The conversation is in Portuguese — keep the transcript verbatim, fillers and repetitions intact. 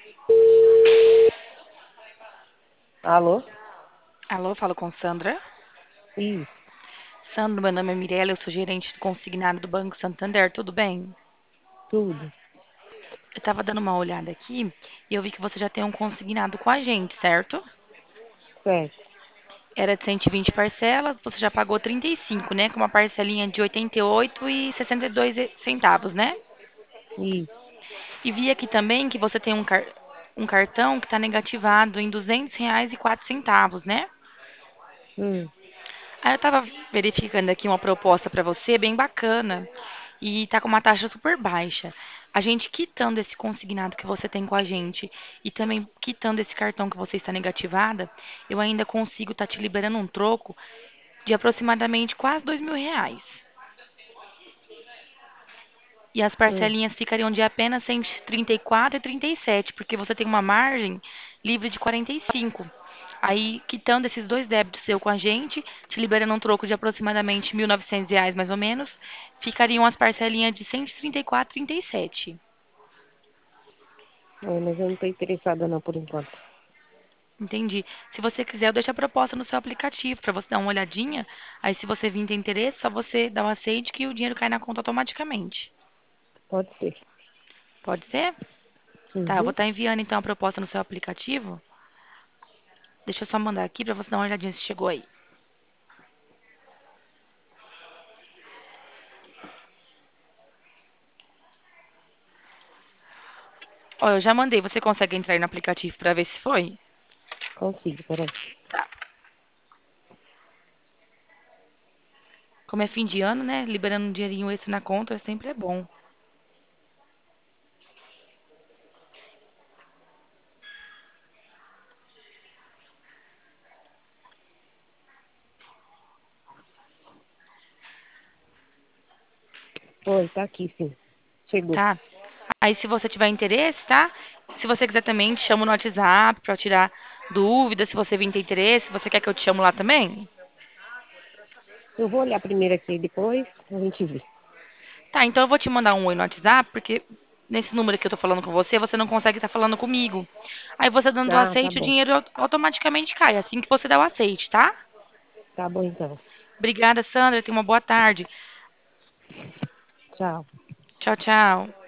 Alô? Alô, falo com Sandra. Isso, Sandra, meu nome é Mirella, eu sou gerente do consignado do Banco Santander, tudo bem? tudo. Eu estava dando uma olhada aqui e eu vi que você já tem um consignado com a gente, certo? Certo. Era de cento e vinte parcelas, você já pagou trinta e cinco, né? Com uma parcelinha de oitenta e oito e sessenta e dois centavos, né? Isso. E vi aqui também que você tem um, car- um cartão que está negativado em duzentos reais e quatro centavos, né? Hum, Aí eu estava verificando aqui uma proposta para você bem bacana e tá com uma taxa super baixa. A gente quitando esse consignado que você tem com a gente e também quitando esse cartão que você está negativada, eu ainda consigo estar te liberando um troco de aproximadamente quase dois mil reais. E as hum. parcelinhas ficariam de apenas cento e trinta e quatro e trinta e sete, porque você tem uma margem livre de quarenta e cinco. Aí, quitando esses dois débitos seu com a gente, te liberando um troco de aproximadamente mil e novecentos reais mais ou menos, ficariam as parcelinhas de cento e trinta e quatro e trinta e sete. É, mas eu não tô interessada não, por enquanto. Entendi. Se você quiser, eu deixo a proposta no seu aplicativo para você dar uma olhadinha. Aí, se você vir ter interesse, só você dá um aceite que o dinheiro cai na conta automaticamente. Pode ser. Pode ser? Tá, eu vou Uhum. estar enviando então a proposta no seu aplicativo. Deixa eu só mandar aqui para você dar uma olhadinha se chegou aí. Ó, eu já mandei. Você consegue entrar aí no aplicativo para ver se foi? Consigo, peraí. Tá. Como é fim de ano, né? Liberando um dinheirinho extra na conta sempre é bom. Oi, tá aqui sim. Chegou. Tá? Aí, se você tiver interesse, tá? Se você quiser também, te chamo no WhatsApp pra tirar dúvidas. Se você vir ter interesse, você quer que eu te chamo lá também? Eu vou olhar primeiro aqui, depois a gente vê. Tá, então eu vou te mandar um oi no WhatsApp, porque nesse número que eu tô falando com você, você não consegue estar falando comigo. Aí você dando o Ah, tá aceite, o bom. dinheiro au- automaticamente cai, assim que você dá o aceite, tá? Tá bom então. Obrigada, Sandra. Tenha uma boa tarde. Tchau. Tchau, tchau.